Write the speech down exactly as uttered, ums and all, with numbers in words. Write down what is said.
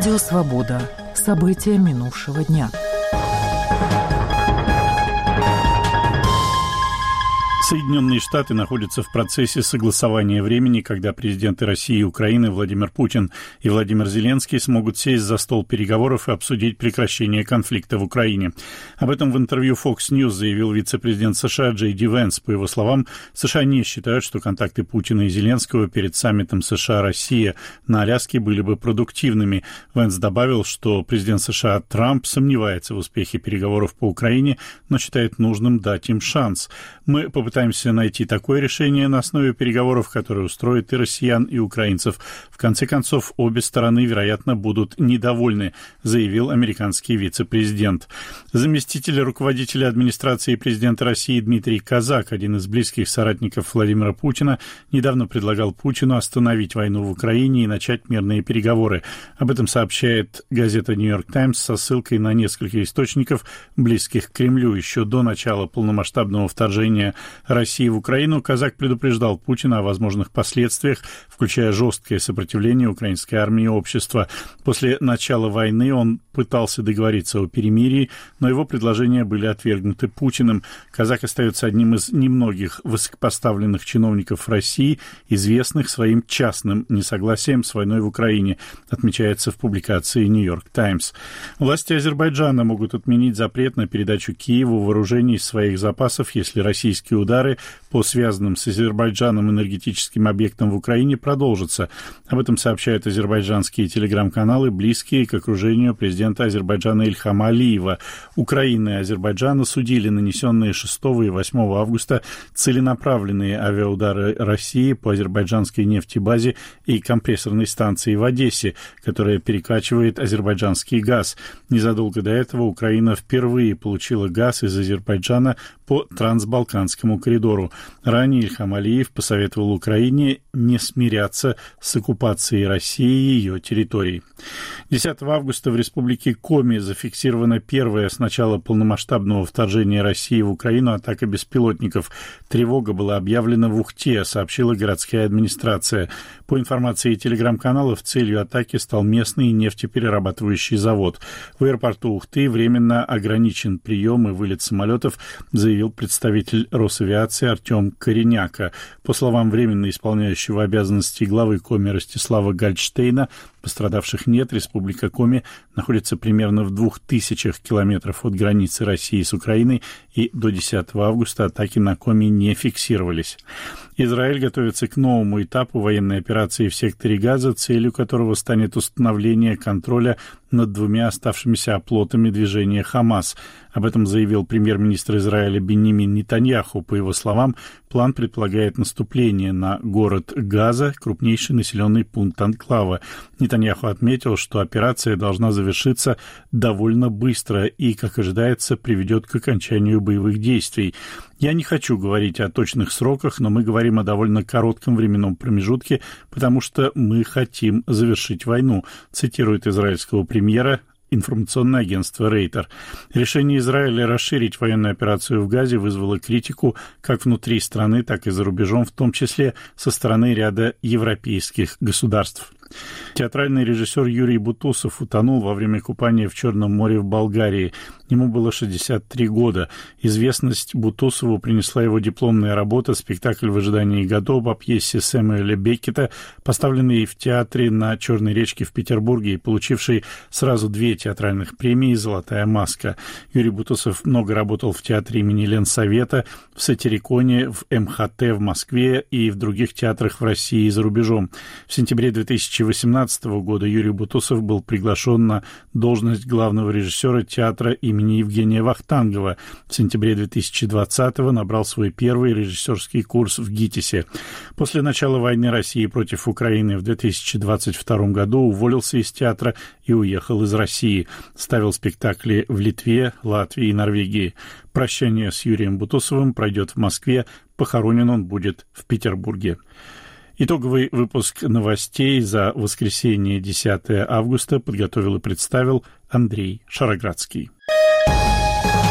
Радио «Свобода». События минувшего дня. Соединенные Штаты находятся в процессе согласования времени, когда президенты России и Украины Владимир Путин и Владимир Зеленский смогут сесть за стол переговоров и обсудить прекращение конфликта в Украине. Об этом в интервью Fox News заявил вице-президент США Джей Ди Венс. По его словам, США не считают, что контакты Путина и Зеленского перед саммитом США-Россия на Аляске были бы продуктивными. Венс добавил, что президент США Трамп сомневается в успехе переговоров по Украине, но считает нужным дать им шанс. Мы попытаемся Пытаемся найти такое решение на основе переговоров, которое устроит и россиян, и украинцев. В конце концов, обе стороны, вероятно, будут недовольны, заявил американский вице-президент. Заместитель руководителя администрации президента России Дмитрий Казак, один из близких соратников Владимира Путина, недавно предлагал Путину остановить войну в Украине и начать мирные переговоры. Об этом сообщает газета «Нью-Йорк Таймс» со ссылкой на несколько источников, близких к Кремлю. Еще до начала полномасштабного вторжения России в Украину Казак предупреждал Путина о возможных последствиях, включая жесткое сопротивление украинской армии и общества. После начала войны он пытался договориться о перемирии, но его предложения были отвергнуты Путиным. Казак остается одним из немногих высокопоставленных чиновников России, известных своим частным несогласием с войной в Украине, отмечается в публикации «Нью-Йорк Таймс». Власти Азербайджана могут отменить запрет на передачу Киеву вооружений из своих запасов, если российские удары по связанным с Азербайджаном энергетическим объектам в Украине продолжатся. Об этом сообщают азербайджанские телеграм-каналы, близкие к окружению президента Азербайджана Ильхама Алиева. Украина и Азербайджан осудили нанесенные шестого и восьмого августа целенаправленные авиаудары России по азербайджанской нефтебазе и компрессорной станции в Одессе, которая перекачивает азербайджанский газ. Незадолго до этого Украина впервые получила газ из Азербайджана по трансбалканскому коридору. Ранее Ильхам Алиев посоветовал Украине не смиряться с оккупацией России и ее территорий. десятого августа в республике Коми зафиксирована первая с начала полномасштабного вторжения России в Украину атака беспилотников. Тревога была объявлена в Ухте, сообщила городская администрация. По информации телеграм-каналов, целью атаки стал местный нефтеперерабатывающий завод. В аэропорту Ухты временно ограничен прием и вылет самолетов, заявил представитель Росавиации Артем Кореняка. По словам временно исполняющего обязанности главы Коми Ростислава Гальдштейна, пострадавших нет. Республика Коми находится примерно в двух тысячах километров от границы России с Украиной, и до десятого августа атаки на Коми не фиксировались. Израиль готовится к новому этапу военной операции в секторе Газа, целью которого станет установление контроля над двумя оставшимися оплотами движения «Хамас». Об этом заявил премьер-министр Израиля Биньямин Нетаньяху. По его словам, план предполагает наступление на город Газа, крупнейший населенный пункт анклава. Нетаньяху отметил, что операция должна завершиться довольно быстро и, как ожидается, приведет к окончанию боевых действий. Я не хочу говорить о точных сроках, но мы говорим о довольно коротком временном промежутке, потому что мы хотим завершить войну, цитирует израильского премьера информационное агентство Рейтер. Решение Израиля расширить военную операцию в Газе вызвало критику как внутри страны, так и за рубежом, в том числе со стороны ряда европейских государств. Театральный режиссер Юрий Бутусов утонул во время купания в Черном море в Болгарии. Ему было шестьдесят три года. Известность Бутусову принесла его дипломная работа «Спектакль в ожидании Годо» по пьесе Сэмюэля Беккета, поставленный в театре на Черной речке в Петербурге и получивший сразу две театральных премии «Золотая маска». Юрий Бутусов много работал в театре имени Ленсовета, в Сатириконе, в эм ха тэ в Москве и в других театрах в России и за рубежом. В сентябре две тысячи восемнадцатого года Юрий Бутусов был приглашен на должность главного режиссера театра имени Евгения Вахтангова. В сентябре две тысячи двадцатого набрал свой первый режиссерский курс в ГИТИСе. После начала войны России против Украины в две тысячи двадцать втором году уволился из театра и уехал из России. Ставил спектакли в Литве, Латвии и Норвегии. Прощание с Юрием Бутусовым пройдет в Москве, похоронен он будет в Петербурге. Итоговый выпуск новостей за воскресенье десятого августа подготовил и представил Андрей Шароградский.